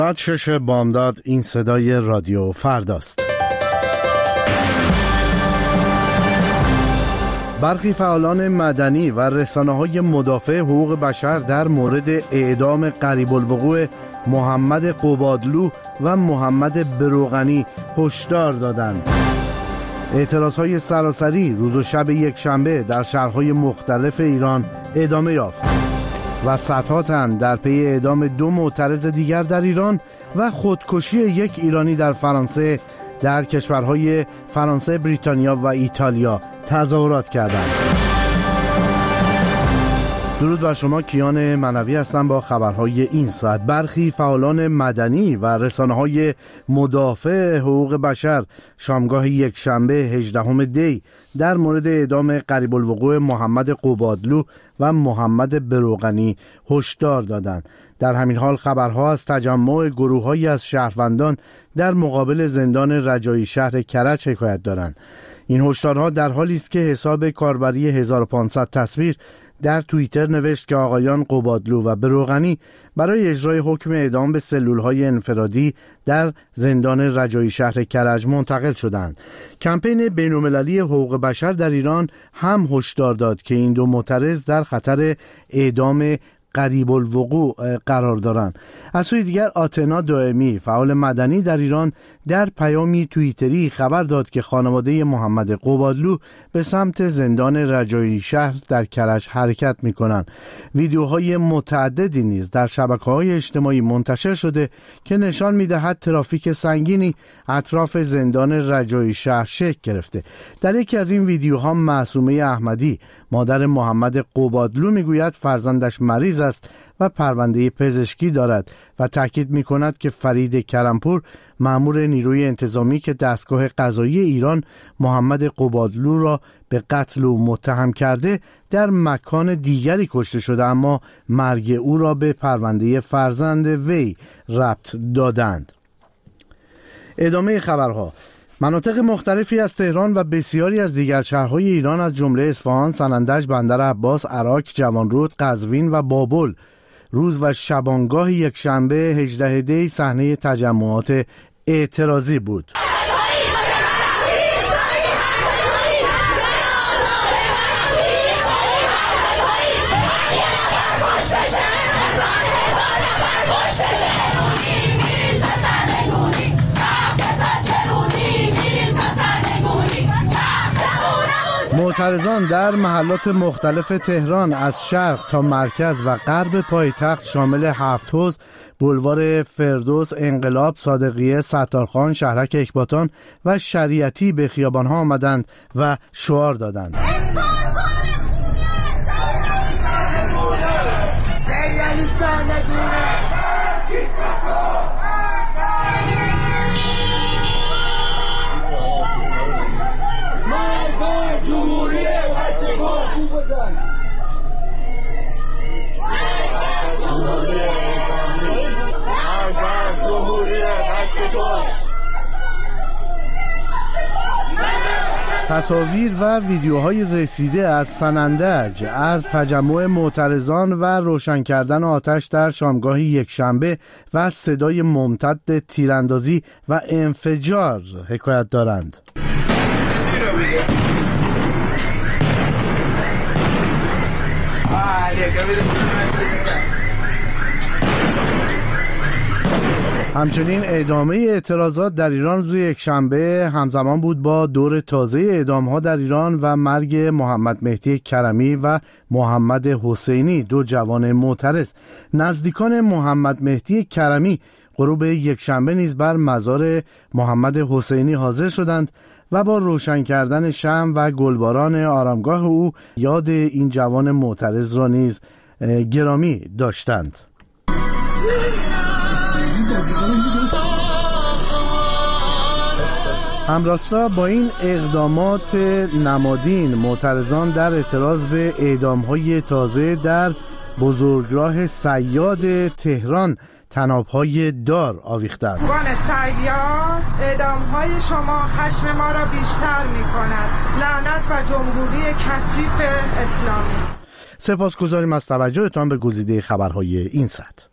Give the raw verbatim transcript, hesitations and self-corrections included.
ساعت شش بامداد. این صدای رادیو فرداست. برخی فعالان مدنی و رسانه‌های مدافع حقوق بشر در مورد اعدام قریب الوقوع محمد قبادلو و محمد بروغنی هشدار دادند. اعتراضهای سراسری روز و شب یک شنبه در شهرهای مختلف ایران ادامه یافت و صدها تن در پی اعدام دو معترض دیگر در ایران و خودکشی یک ایرانی در فرانسه در کشورهای فرانسه، بریتانیا و ایتالیا تظاهرات کردند. درود بر شما، کیان منوی هستم با خبرهای این ساعت. برخی فعالان مدنی و رسانه‌های مدافع حقوق بشر شامگاه یک شنبه هجدهم دی در مورد اعدام قریب الوقوع محمد قبادلو و محمد بروغنی هشدار دادند. در همین حال خبرها از تجمع گروه‌هایی از شهروندان در مقابل زندان رجایی شهر کرج حکایت دارند. این هشدارها در حالی است که حساب کاربری هزار و پانصد تصویر در توییتر نوشت که آقایان قبادلو و بروغنی برای اجرای حکم اعدام به سلولهای انفرادی در زندان رجایی شهر کرج منتقل شدند. کمپین بین‌المللی حقوق بشر در ایران هم هشدار داد که این دو معترض در خطر اعدام قریب الوقوع قرار دارند. از سوی دیگر آتنا دائمی فعال مدنی در ایران در پیامی توییتری خبر داد که خانواده محمد قبادلو به سمت زندان رجایی شهر در کرج حرکت می کنند. ویدیوهای متعددی نیز در شبکه‌های اجتماعی منتشر شده که نشان می دهد ترافیک سنگینی اطراف زندان رجایی شهر شکل گرفته. در یکی از این ویدیوها معصومه احمدی مادر محمد قبادلو می گوید فرزندش مریض است و پرونده پزشکی دارد و تاکید می کند که فرید کرمپور مأمور نیروی انتظامی که دستگاه قضایی ایران محمد قبادلو را به قتل او متهم کرده در مکان دیگری کشته شده، اما مرگ او را به پرونده فرزند وی ربط دادند. ادامه خبرها. مناطق مختلفی از تهران و بسیاری از دیگر شهرهای ایران از جمله اصفهان، سنندج، بندر عباس، عراق، جوانرود، قزوین و بابل روز و شبانگاه یک شنبه هجدهم دی صحنه تجمعات اعتراضی بود. معترضان در محلات مختلف تهران از شرق تا مرکز و غرب پایتخت شامل هفت حوض، بولوار فردوس، انقلاب، صادقیه، ستارخان، شهرک اکباتان و شریعتی به خیابانها آمدند و شعار دادند. تصاویر و ویدیوهای رسیده از سنندج از تجمع معترضان و روشن کردن آتش در شامگاه یک شنبه و صدای ممتد تیراندازی و انفجار حکایت دارند. همچنین ادامه اعتراضات در ایران روز یک شنبه همزمان بود با دور تازه اعدام‌ها در ایران و مرگ محمد مهدی کرمی و محمد حسینی، دو جوان معترض. نزدیکان محمد مهدی کرمی غروب یک شنبه نیز بر مزار محمد حسینی حاضر شدند و با روشن کردن شمع و گلباران آرامگاه او یاد این جوان معترض را نیز گرامی داشتند. همراستا با این اقدامات نمادین، معترضان در اعتراض به اعدام‌های تازه در بزرگراه صیاد تهران طناب‌های دار آویختند. بان صیاد، اعدام‌های شما خشم ما را بیشتر می‌کند. لعنت و جمهوری کثیف اسلامی. سپاسگزاریم از توجهتان به گزیده خبرهای این ساعت.